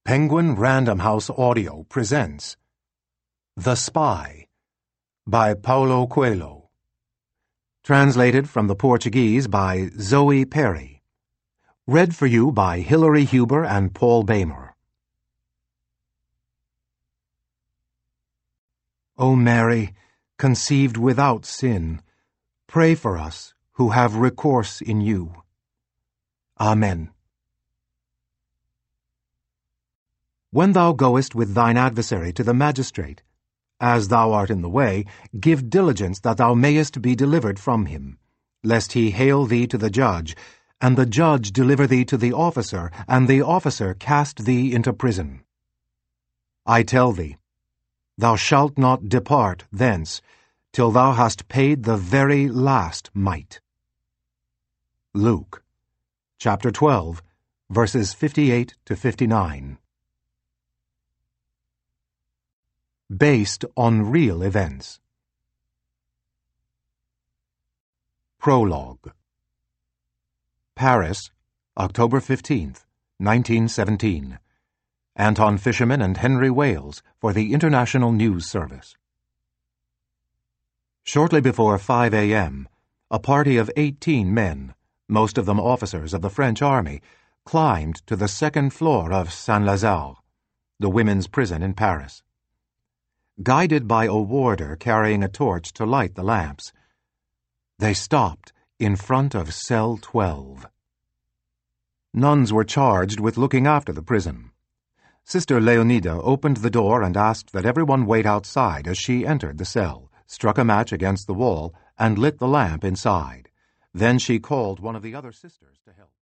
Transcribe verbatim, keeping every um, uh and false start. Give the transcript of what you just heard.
Penguin Random House Audio presents The Spy by Paulo Coelho. Translated from the Portuguese by Zoe Perry. Read for you by Hilary Huber and Paul Bamer. O Mary, conceived without sin, pray for us who have recourse in you. Amen. When thou goest with thine adversary to the magistrate, as thou art in the way, give diligence that thou mayest be delivered from him, lest he hale thee to the judge, and the judge deliver thee to the officer, and the officer cast thee into prison. I tell thee, thou shalt not depart thence, till thou hast paid the very last mite. Luke, chapter twelve, verses fifty-eight to fifty-nine. Based on real events. Prologue. Paris, October fifteenth, nineteen seventeen. Anton Fisherman and Henry Wales for the International News Service. Shortly before five a m, a party of eighteen men, most of them officers of the French army, climbed to the second floor of Saint-Lazare, the women's prison in Paris. Guided by a warder carrying a torch to light the lamps, they stopped in front of cell twelve. Nuns were charged with looking after the prison. Sister Leonida opened the door and asked that everyone wait outside as she entered the cell, struck a match against the wall, and lit the lamp inside. Then she called one of the other sisters to help.